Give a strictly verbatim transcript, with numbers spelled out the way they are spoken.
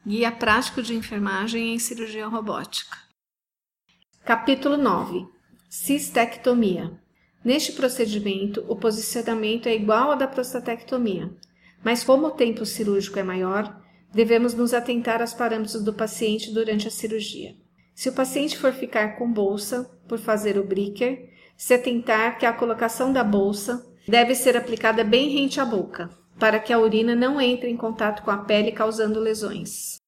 Guia prático de enfermagem em cirurgia robótica. Capítulo nove. Cistectomia. Neste procedimento, o posicionamento é igual ao da prostatectomia, mas como o tempo cirúrgico é maior, devemos nos atentar aos parâmetros do paciente durante a cirurgia. Se o paciente for ficar com bolsa por fazer o Bricker, se atentar que a colocação da bolsa deve ser aplicada bem rente à boca, para que a urina não entre em contato com a pele causando lesões.